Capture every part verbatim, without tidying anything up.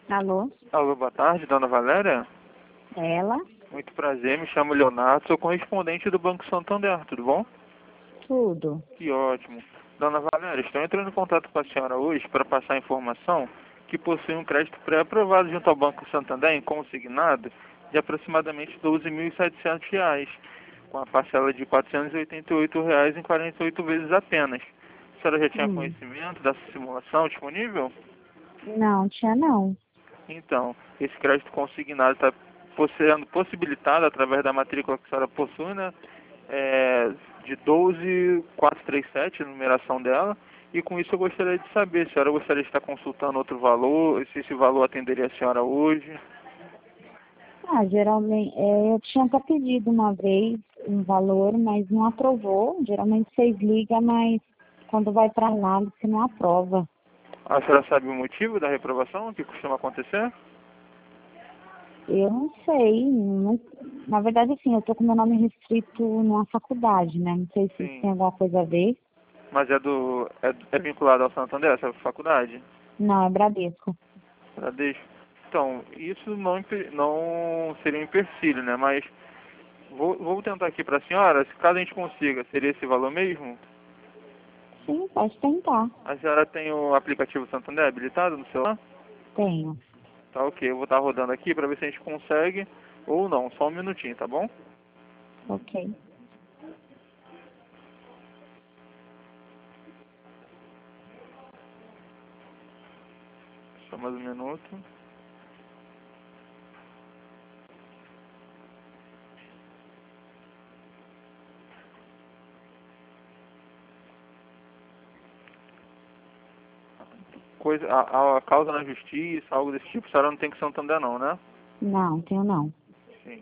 Alô? Alô, boa tarde, dona Valéria. Ela? Muito prazer, me chamo Leonardo, sou correspondente do Banco Santander, tudo bom? Tudo. Que ótimo. Dona Valéria, estou entrando em contato com a senhora hoje para passar a informação que possui um crédito pré-aprovado junto ao Banco Santander em consignado de aproximadamente doze mil e setecentos reais, com a parcela de quatrocentos e oitenta e oito reais em quarenta e oito vezes apenas. A senhora já tinha Hum. conhecimento dessa simulação disponível? Não, tinha não. Então, esse crédito consignado está sendo possibilitado através da matrícula que a senhora possui, né? É, de doze mil quatrocentos e trinta e sete, a numeração dela. E com isso eu gostaria de saber se a senhora gostaria de estar consultando outro valor, se esse valor atenderia a senhora hoje. Ah, geralmente, é, eu tinha até pedido uma vez um valor, mas não aprovou. Geralmente vocês ligam, mas quando vai para análise não aprova. A senhora sabe o motivo da reprovação que costuma acontecer? Eu não sei. Não, na verdade, assim, eu tô com meu nome restrito numa faculdade, né? Não sei se isso Sim. tem alguma coisa a ver. Mas é do é, é vinculado ao Santander, essa faculdade? Não, é Bradesco. Bradesco. Então, isso não, impe- não seria um empecilho, né? Mas vou, vou tentar aqui para a senhora, se caso a gente consiga, seria esse valor mesmo? Sim, pode tentar. A senhora tem o aplicativo Santander habilitado no celular? Tenho. Tá ok, eu vou estar rodando aqui para ver se a gente consegue ou não, só um minutinho, tá bom? Ok. Só mais um minuto. Coisa, a, a causa na justiça, algo desse tipo, a senhora não tem que Santander não, né? Não, tenho não. Sim.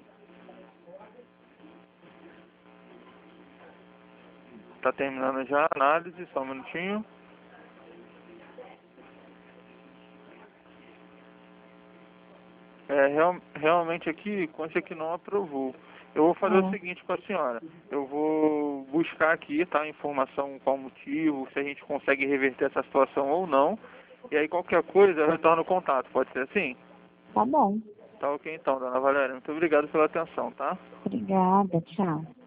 Tá terminando já a análise, só um minutinho. É, real, realmente aqui, consta que não aprovou. Eu vou fazer o É. seguinte com a senhora. Eu vou buscar aqui, tá, a informação, qual motivo, se a gente consegue reverter essa situação ou não. E aí qualquer coisa eu retorno o contato, pode ser assim? Tá bom. Tá ok então, dona Valéria. Muito obrigado pela atenção, tá? Obrigada, tchau.